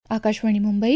आकाशवाणी मुंबई.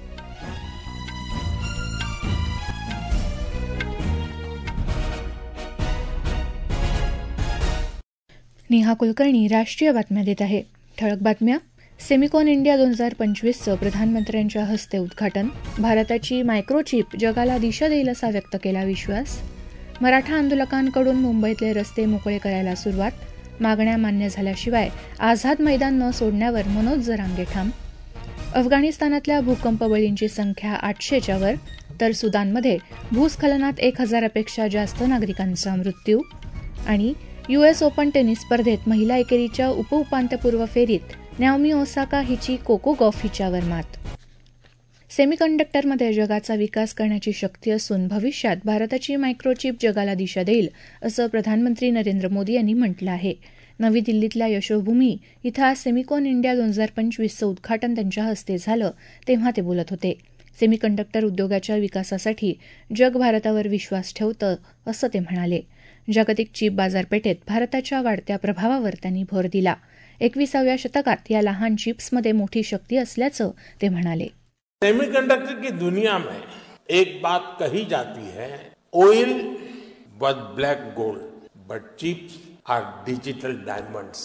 नेहा कुलकर्णी राष्ट्रीय बातम्या देत आहे. ठळक बातम्या. सेमिकॉन इंडिया 2025चं प्रधानमंत्र्यांच्या हस्ते उद्घाटन. भारताची मायक्रोचिप जगाला दिशा देईल असा व्यक्त केला विश्वास. मराठा आंदोलकांकडून मुंबईतले रस्ते मोकळे करायला सुरुवात. मागण्या मान्य झाल्याशिवाय आझाद मैदान न सोडण्यावर मनोज जरांगे ठाम. अफगाणिस्तानातल्या भूकंपबळींची संख्या 800च्या वर, तर सुदानमध्ये भूस्खलनात 1000पेक्षा जास्त नागरिकांचा मृत्यू. आणि US ओपन टेनिस स्पर्धेत महिला एकेरीच्या उपउपांत्यपूर्व फेरीत नाओमी ओसाका हिची कोको गॉफ हिच्यावर मात. सेमीकंडक्टरमध्ये जगाचा विकास करण्याची शक्ती असून भविष्यात भारताची मायक्रोचिप जगाला दिशा देईल, असं प्रधानमंत्री नरेंद्र मोदी यांनी म्हटलं आहे. नवी दिल्लीतल्या यशोभूमी इथं आज सेमिकॉन इंडिया 2025चं उद्घाटन त्यांच्या हस्ते झालं, तेव्हा ते बोलत होते. सेमीकंडक्टर उद्योगाच्या विकासासाठी जग भारतावर विश्वास ठेवतं, असं ते म्हणाले. जागतिक चिप बाजारपेठेत भारताच्या वाढत्या प्रभावावर त्यांनी भर दिला. 21व्या शतकात या लहान चिप्समध्ये मोठी शक्ती असल्याचं ते म्हणाले. सेमीकंडक्टर की दुनिया में एक बात कही जाती है, oil was black gold but chips are digital diamonds.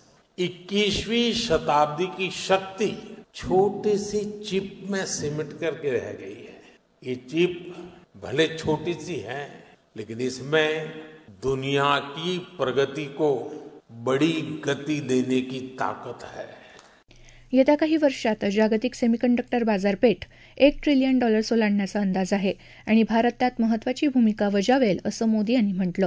21वीं शताब्दी की शक्ति छोटी सी चिप में सिमट करके रह गई है. ये चिप भले छोटी सी है, लेकिन इसमें दुनिया की प्रगति को बड़ी गति देने की ताकत है. येत्या काही वर्षात जागतिक सेमीकंडक्टर बाजारपेठ $1 ट्रिलियन ओलांडण्याचा अंदाज आहे आणि भारत त्यात महत्वाची भूमिका बजावेल, असं मोदी यांनी म्हटलं.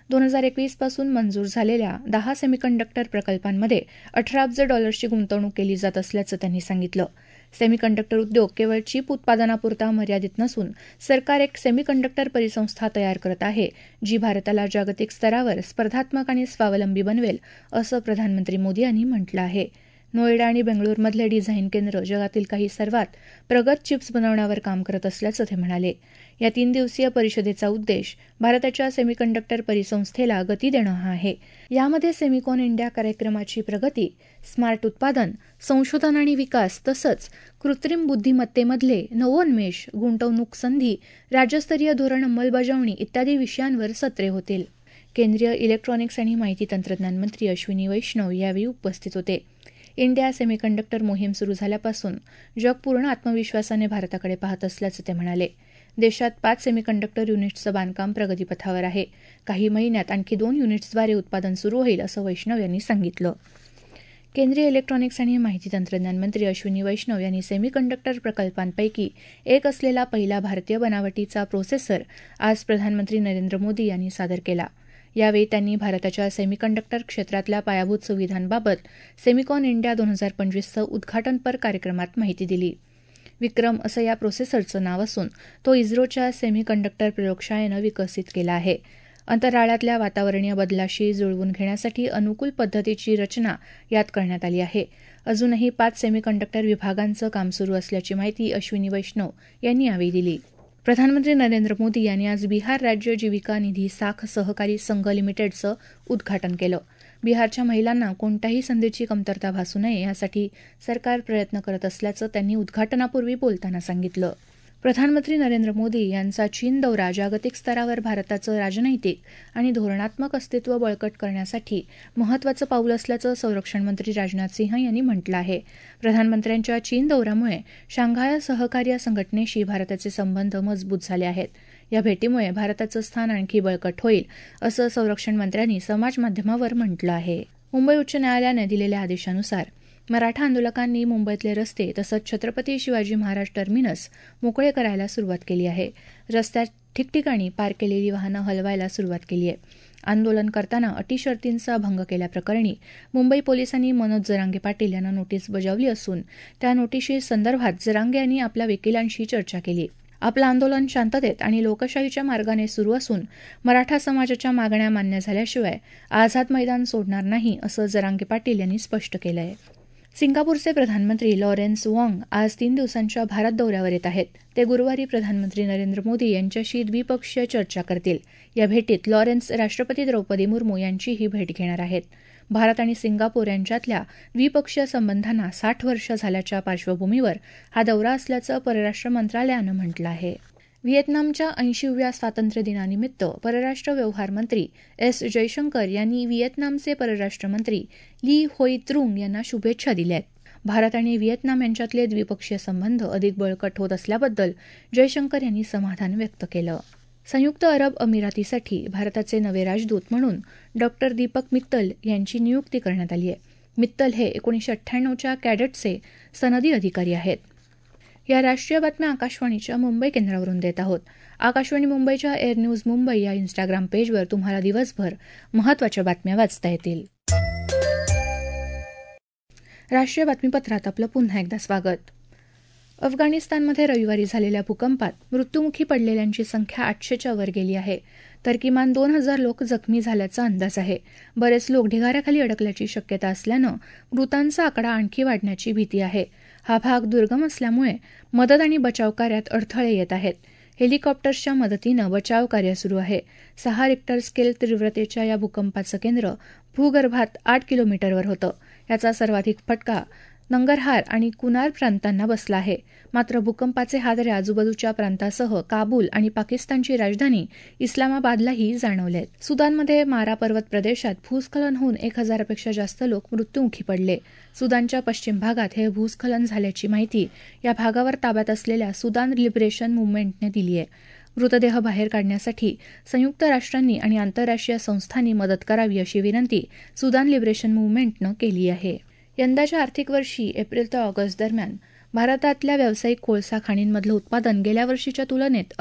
2021 पासून मंजूर झालेल्या 10 सेमीकंडक्टर प्रकल्पांमध्ये $18 अब्ज गुंतवणूक केली जात असल्याचं त्यांनी सांगितलं. सेमीकंडक्टर उद्योग केवळ चिप उत्पादनापुरता मर्यादित नसून सरकार एक सेमीकंडक्टर परिसंस्था तयार करत आहे, जी भारताला जागतिक स्तरावर स्पर्धात्मक आणि स्वावलंबी बनवेल, असं प्रधानमंत्री मोदी यांनी म्हटलं आहे. नोएडा आणि बेंगळुरूमधले डिझाईन केंद्र जगातील काही सर्वात प्रगत चिप्स बनवण्यावर काम करत असल्याचं ते म्हणाले. या 3 दिवसीय परिषदेचा उद्देश भारताच्या सेमीकंडक्टर परिसंस्थेला गती देणं हा आहे. यामध्ये सेमिकॉन इंडिया कार्यक्रमाची प्रगती, स्मार्ट उत्पादन, संशोधन आणि विकास तसंच कृत्रिम बुद्धिमत्तेमधले नवोन्मेष, गुंतवणूक संधी, राज्यस्तरीय धोरण अंमलबजावणी इत्यादी विषयांवर सत्रे होतील. केंद्रीय इलेक्ट्रॉनिक्स आणि माहिती तंत्रज्ञान मंत्री अश्विनी वैष्णव यावेळी उपस्थित होते. इंडिया सेमीकंडक्टर मोहीम सुरू झाल्यापासून जग पूर्ण आत्मविश्वासाने भारताकडे पाहत असल्याचं ते म्हणाले. देशात 5 सेमीकंडक्टर युनिट्सचं बांधकाम प्रगतीपथावर आहे. काही महिन्यात आणखी 2 युनिट्सद्वारे उत्पादन सुरू होईल, असं वैष्णव यांनी सांगितलं. केंद्रीय इलेक्ट्रॉनिक्स आणि माहिती तंत्रज्ञान मंत्री अश्विनी वैष्णव यांनी सेमीकंडक्टर प्रकल्पांपैकी एक असलेला पहिला भारतीय बनावटीचा प्रोसेसर आज प्रधानमंत्री नरेंद्र मोदी यांनी सादर केला. यावेळी त्यांनी भारताच्या सेमीकंडक्टर क्षेत्रातल्या पायाभूत सुविधांबाबत सेमिकॉन इंडिया 2025चं उद्घाटनपर कार्यक्रमात माहिती दिली. विक्रम असं या प्रोसेसरचं नाव असून तो इस्रोच्या सेमीकंडक्टर प्रयोगशाळेनं विकसित केला आहे. अंतराळातल्या वातावरणीय बदलाशी जुळवून घेण्यासाठी अनुकूल पद्धतीची रचना यात करण्यात आली आहे. अजूनही 5 सेमीकंडक्टर विभागांचं काम सुरू असल्याची माहिती अश्विनी वैष्णव यांनी यावेळी दिली. प्रधानमंत्री नरेंद्र मोदी यांनी आज बिहार राज्य जीविका निधी साख सहकारी संघ लिमिटेडचं उद्घाटन केलं. बिहारच्या महिलांना कोणत्याही संधीची कमतरता भासू नये यासाठी सरकार प्रयत्न करत असल्याचं त्यांनी उद्घाटनापूर्वी बोलताना सांगितलं. प्रधानमंत्री नरेंद्र मोदी यांचा चीन दौरा जागतिक स्तरावर भारताचं राजनैतिक आणि धोरणात्मक अस्तित्व बळकट करण्यासाठी महत्त्वाचं पाऊल असल्याचं संरक्षण मंत्री राजनाथ सिंह यांनी म्हटलं आहे. प्रधानमंत्र्यांच्या चीन दौऱ्यामुळे शांघाय सहकार्य संघटनेशी भारताचे संबंध मजबूत झाले आहेत. या भेटीमुळे भारताचं स्थान आणखी बळकट होईल, असं संरक्षण मंत्र्यांनी समाजमाध्यमावर म्हटलं आहे. मुंबई उच्च न्यायालयाने दिलेल्या आदेशानुसार मराठा आंदोलकांनी मुंबईतले रस्ते तसंच छत्रपती शिवाजी महाराज टर्मिनस मोकळे करायला सुरुवात केली आहे. रस्त्यात ठिकठिकाणी पार्क केलेली वाहनं हलवायला सुरुवात केली आहे. आंदोलन करताना अटी शर्तींचा भंग केल्याप्रकरणी मुंबई पोलिसांनी मनोज जरांगे पाटील यांना नोटीस बजावली असून त्या नोटीशी संदर्भात जरांगे यांनी आपल्या वकिलांशी चर्चा केली. आपलं आंदोलन शांततेत आणि लोकशाहीच्या मार्गाने सुरू असून मराठा समाजाच्या मागण्या मान्य झाल्याशिवाय आझाद मैदान सोडणार नाही, असं जरांगे पाटील यांनी स्पष्ट केलं आहे. सिंगापूरचे प्रधानमंत्री लॉरेन्स वॉंग आज 3 दिवसांच्या भारत दौऱ्यावर येत आहेत. ते गुरुवारी प्रधानमंत्री नरेंद्र मोदी यांच्याशी द्विपक्षीय चर्चा करतील. या भेटीत लॉरेन्स राष्ट्रपती द्रौपदी मुर्मू यांचीही भेट घेणार आहेत. भारत आणि सिंगापूर यांच्यातल्या द्विपक्षीय संबंधांना 60 वर्ष झाल्याच्या पार्श्वभूमीवर हा दौरा असल्याचं परराष्ट्र मंत्रालयानं म्हटलं आहे. व्हिएतनामच्या 80व्या स्वातंत्र्यदिनानिमित्त परराष्ट्र व्यवहार मंत्री एस. जयशंकर यांनी व्हिएतनामचे परराष्ट्र मंत्री ली होई त्रुंग यांना शुभेच्छा दिल्या आहेत. भारत आणि व्हिएतनाम यांच्यातले द्विपक्षीय संबंध अधिक बळकट होत असल्याबद्दल जयशंकर यांनी समाधान व्यक्त केलं. संयुक्त अरब अमिरातीसाठी भारताचे नवे राजदूत म्हणून डॉ. दीपक मित्तल यांची नियुक्ती करण्यात आली आहे. मित्तल हे 1998च्या कॅडेटचे सनदी अधिकारी आहेत. या राष्ट्रीय बातम्या आकाशवाणीच्या मुंबई केंद्रावरून देत आहोत. आकाशवाणी मुंबईच्या एअर न्यूज मुंबई या इंस्टाग्राम पेजवर तुम्हाला दिवसभर महत्त्वाच्या बातम्या वाचता येतील. राष्ट्रीय बातमीपत्रात आपलं पुन्हा एकदा स्वागत. अफगाणिस्तानमध्ये रविवारी झालेल्या भूकंपात मृत्युमुखी पडलेल्यांची संख्या 800च्या वर गेली आहे, तर किमान 2000 लोक जखमी झाल्याचा अंदाज आहे. बरेच लोक ढिगाऱ्याखाली अडकल्याची शक्यता असल्यानं मृतांचा आकडा आणखी वाढण्याची भीती आहे. हा भाग दुर्गम असल्यामुळे मदत आणि बचाव कार्यात अडथळे येत आहेत. हेलिकॉप्टर्सच्या मदतीनं बचाव कार्य सुरू आहे. 6 रिक्टर स्केल तीव्रतेच्या या भूकंपाचं केंद्र भूगर्भात 8 किलोमीटरवर होतं. याचा सर्वाधिक फटका नंगरहार आणि कुनार प्रांतांना बसला आहे. मात्र भूकंपाचे हादरे आजूबाजूच्या प्रांतासह काबूल आणि पाकिस्तानची राजधानी इस्लामाबादलाही जाणवले. सुदानमध्ये मारा पर्वत प्रदेशात भूस्खलन होऊन 1000पेक्षा जास्त लोक मृत्युमुखी पडले. सुदानच्या पश्चिम भागात हे भूस्खलन झाल्याची माहिती या भागावर ताब्यात असलेल्या सुदान लिबरेशन मुव्हमेंटने दिली आहे. मृतदेह बाहेर काढण्यासाठी संयुक्त राष्ट्रांनी आणि आंतरराष्ट्रीय संस्थांनी मदत करावी अशी विनंती सुदान लिबरेशन मुव्हमेंटनं केली आहे. यंदाच्या आर्थिक वर्षी एप्रिल ते ऑगस्ट दरम्यान भारतातल्या व्यावसायिक कोळसा खाणींमधलं उत्पादन गेल्या वर्षीच्या तुलनेत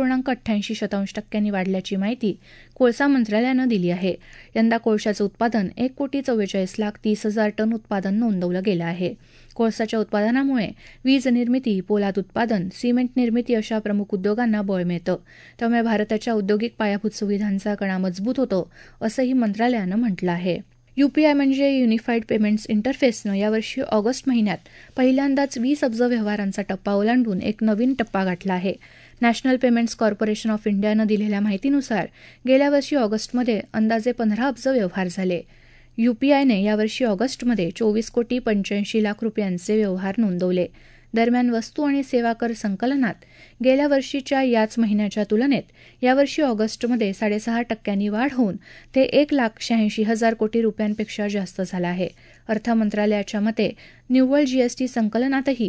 11.88% वाढल्याची माहिती कोळसा मंत्रालयानं दिली आहे. यंदा कोळशाचं उत्पादन 1,44,30,000 टन उत्पादन नोंदवलं गेलं आहे. कोळसाच्या उत्पादनामुळे वीज निर्मिती, पोलाद उत्पादन, सिमेंट निर्मिती अशा प्रमुख उद्योगांना बळ मिळतं. त्यामुळे भारताच्या औद्योगिक पायाभूत सुविधांचा कणा मजबूत होतो, असंही मंत्रालयानं म्हटलं आहे. यूपीआय म्हणजे युनिफाईड पेमेंट्स इंटरफेसनं यावर्षी ऑगस्ट महिन्यात पहिल्यांदाच 20 अब्ज व्यवहारांचा टप्पा ओलांडून एक नवीन टप्पा गाठला आहे. नॅशनल पेमेंट्स कॉर्पोरेशन ऑफ इंडियानं दिलेल्या माहितीनुसार गेल्या वर्षी ऑगस्टमध्ये अंदाजे 15 अब्ज व्यवहार झाले. यूपीआयने यावर्षी ऑगस्टमध्ये 24,85,00,000 रुपयांचे व्यवहार नोंदवले. दरम्यान वस्तू आणि सेवा कर संकलनात गेल्या वर्षीच्या याच महिन्याच्या तुलनेत यावर्षी ऑगस्टमध्ये 6.5% वाढ होऊन ते 1,86,000 कोटी रुपयांपेक्षा जास्त झालं आहे. अर्थ मंत्रालयाच्या मते निव्वळ जीएसटी संकलनातही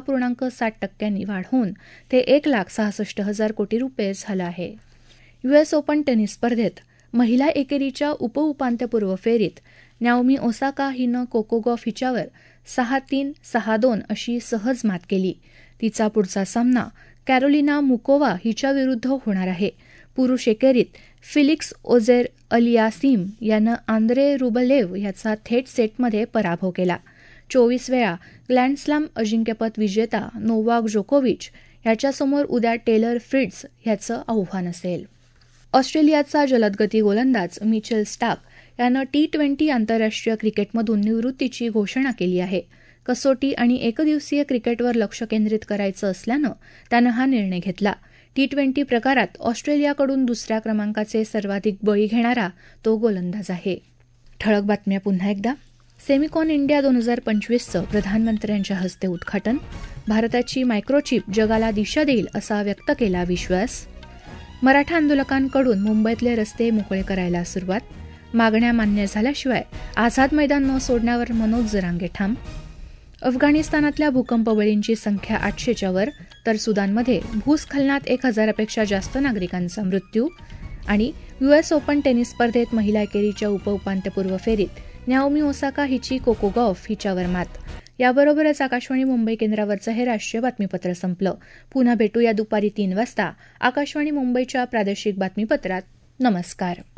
10.7% वाढ होऊन ते 1,66,000 कोटी रुपये झालं आहे. US ओपन टेनिस स्पर्धेत महिला एकेरीच्या उपउपांत्यपूर्व फेरीत नाओमी ओसाका हिनं कोको गॉफ हिच्यावर 6-3, 6-2 अशी सहज मात केली. तिचा पुढचा सामना कॅरोलिना मुकोवा हिच्याविरुद्ध होणार आहे. पुरुष एकेरीत फिलिक्स ओझेर अलियासीम यानं आंद्रे रुबलेव याचा थेट सेटमध्ये पराभव केला. 24 वेळा ग्रँडस्लॅम अजिंक्यपद विजेता नोवाक जोकोविच याच्यासमोर उद्या टेलर फ्रिट्झ याचं आव्हान असेल. ऑस्ट्रेलियाचा जलदगती गोलंदाज मिचेल स्टार्क यानं T20 आंतरराष्ट्रीय क्रिकेटमधून निवृत्तीची घोषणा केली आहे. कसोटी आणि एकदिवसीय क्रिकेटवर लक्ष केंद्रित करायचं असल्यानं त्यानं हा निर्णय घेतला. T20 प्रकारात ऑस्ट्रेलियाकडून दुसऱ्या क्रमांकाचे सर्वाधिक बळी घेणारा तो गोलंदाज आहे. ठळक बातम्या पुन्हा एकदा. सेमिकॉन इंडिया 2025चं प्रधानमंत्र्यांच्या हस्ते उद्घाटन. भारताची मायक्रोचिप जगाला दिशा देईल असा व्यक्त केला विश्वास. मराठा आंदोलकांकडून मुंबईतले रस्ते मोकळे करायला सुरुवात. मागण्या मान्य झाल्याशिवाय आझाद मैदान न सोडण्यावर मनोज जरांगे ठाम. अफगाणिस्तानातल्या भूकंपबळींची संख्या 800च्या वर, तर सुदानमध्ये भूस्खलनात 1000पेक्षा जास्त नागरिकांचा मृत्यू. आणि US ओपन टेनिस स्पर्धेत महिला एकेरीच्या उपउपांत्यपूर्व फेरीत नाओमी ओसाका हिची कोको गॉफ हिच्यावर मात. याबरोबरच आकाशवाणी मुंबई केंद्रावरचं हे राष्ट्रीय बातमीपत्र संपलं. पुन्हा भेटूया दुपारी 3 वाजता आकाशवाणी मुंबईच्या प्रादेशिक बातमीपत्रात. नमस्कार.